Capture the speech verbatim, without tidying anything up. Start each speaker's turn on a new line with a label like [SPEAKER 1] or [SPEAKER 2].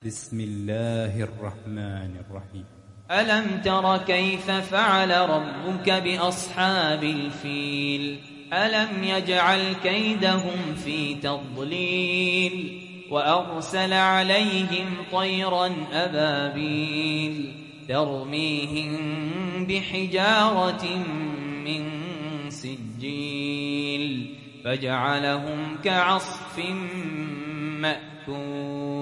[SPEAKER 1] بسم الله الرحمن الرحيم.
[SPEAKER 2] ألم تر كيف فعل ربك بأصحاب الفيل ألم يجعل كيدهم في تضليل وأرسل عليهم طيرا أبابيل ترميهم بحجارة من سجيل فجعلهم كعصف مأكول.